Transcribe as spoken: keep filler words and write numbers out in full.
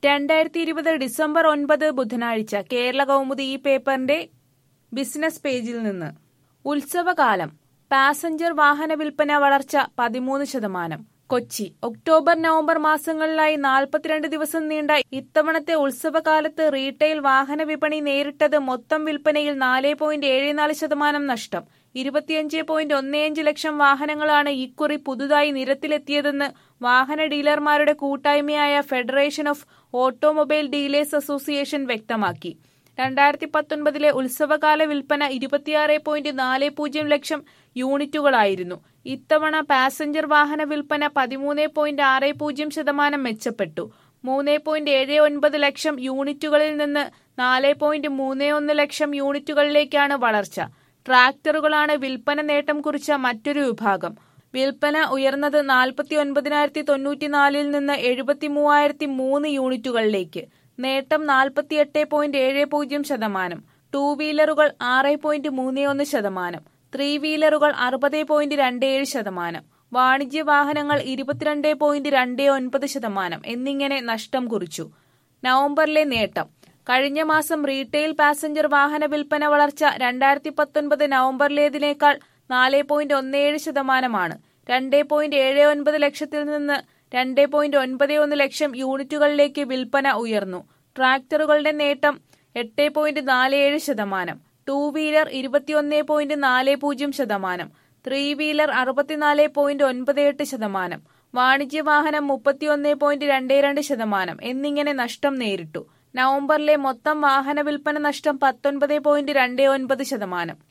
രണ്ടായിരത്തി ഇരുപത് ഡിസംബർ ഒൻപത് ബുധനാഴ്ച കേരള കൗമുദി ഈ പേപ്പറിന്റെ ബിസിനസ് പേജിൽ നിന്ന്. ഉത്സവകാലം. പാസഞ്ചർ വാഹന വിൽപ്പന വളർച്ച പതിമൂന്ന് ശതമാനം. കൊച്ചി. ഒക്ടോബർ നവംബർ മാസങ്ങളിലായി നാൽപ്പത്തിരണ്ട് ദിവസം നീണ്ട ഇത്തവണത്തെ ഉത്സവകാലത്ത് റീറ്റെയിൽ വാഹന വിപണി നേരിട്ടത് മൊത്തം വിൽപ്പനയിൽ നാല് പോയിന്റ് ഏഴ് നാല് ശതമാനം നഷ്ടം. ഇരുപത്തിയഞ്ച് പോയിന്റ് ഒന്നേയഞ്ച് ലക്ഷം വാഹനങ്ങളാണ് ഇക്കുറി പുതുതായി നിരത്തിലെത്തിയതെന്ന് വാഹന ഡീലർമാരുടെ കൂട്ടായ്മയായ federation of automobile dealers association വ്യക്തമാക്കി. രണ്ടായിരത്തി പത്തൊൻപതിലെ ഉത്സവകാല വിൽപ്പന ഇരുപത്തിയാറ് പോയിന്റ് നാല് പൂജ്യം ലക്ഷം യൂണിറ്റുകളായിരുന്നു. ഇത്തവണ പാസഞ്ചർ വാഹന വിൽപ്പന പതിമൂന്ന് പോയിന്റ് ആറ് പൂജ്യം ശതമാനം മെച്ചപ്പെട്ടു. മൂന്ന് പോയിന്റ് ഏഴ് ഒൻപത് ലക്ഷം യൂണിറ്റുകളിൽ നിന്ന് നാല് പോയിന്റ് മൂന്ന് ഒന്ന് ലക്ഷം യൂണിറ്റുകളിലേക്കാണ് വളർച്ച. ട്രാക്ടറുകളാണ് വിൽപ്പന നേട്ടം കുറിച്ച മറ്റൊരു വിഭാഗം. വിൽപ്പന ഉയർന്നത് നാൽപ്പത്തി ഒൻപതിനായിരത്തി തൊണ്ണൂറ്റിനാലിൽ നിന്ന് എഴുപത്തി മൂവായിരത്തി മൂന്ന് യൂണിറ്റുകളിലേക്ക്. നേട്ടം നാൽപ്പത്തിയെട്ട് പോയിന്റ് ഏഴ് പൂജ്യം ശതമാനം. ടൂ വീലറുകൾ ആറ് പോയിന്റ് മൂന്ന് ഒന്ന് ശതമാനം. ത്രീ വീലറുകൾ അറുപത് പോയിന്റ് രണ്ട് ഏഴ് ശതമാനം. വാണിജ്യ വാഹനങ്ങൾ ഇരുപത്തിരണ്ട് പോയിന്റ് രണ്ട് ഒൻപത് ശതമാനം എന്നിങ്ങനെ നഷ്ടം കുറിച്ചു. നവംബറിലെ നേട്ടം. കഴിഞ്ഞ മാസം റീറ്റെയിൽ പാസഞ്ചർ വാഹന വിൽപ്പന വളർച്ച രണ്ടായിരത്തി പത്തൊൻപത് നവംബറിലേതിനേക്കാൾ നാല് പോയിന്റ് ഒന്നേഴ് ശതമാനമാണ്. രണ്ട് പോയിന്റ് ഏഴ് ഒൻപത് ലക്ഷത്തിൽ നിന്ന് രണ്ട് പോയിന്റ് ഒൻപത് ഒന്ന് ലക്ഷം യൂണിറ്റുകളിലേക്ക് വിൽപ്പന ഉയർന്നു. ട്രാക്ടറുകളുടെ നേട്ടം എട്ട് പോയിന്റ് നാല് ഏഴ് ശതമാനം. ടൂ വീലർ ഇരുപത്തിയൊന്ന് പോയിന്റ് നാല് പൂജ്യം ശതമാനം. ത്രീ വീലർ അറുപത്തിനാല് പോയിന്റ് ഒൻപത് എട്ട് ശതമാനം. വാണിജ്യ വാഹനം മുപ്പത്തിയൊന്ന് പോയിന്റ് രണ്ട് രണ്ട് ശതമാനം എന്നിങ്ങനെ നഷ്ടം നേരിട്ടു. നവംബറിലെ മൊത്തം വാഹന വിൽപ്പന നഷ്ടം പത്തൊൻപത് പോയിന്റ് രണ്ട് ഒൻപത് ശതമാനം.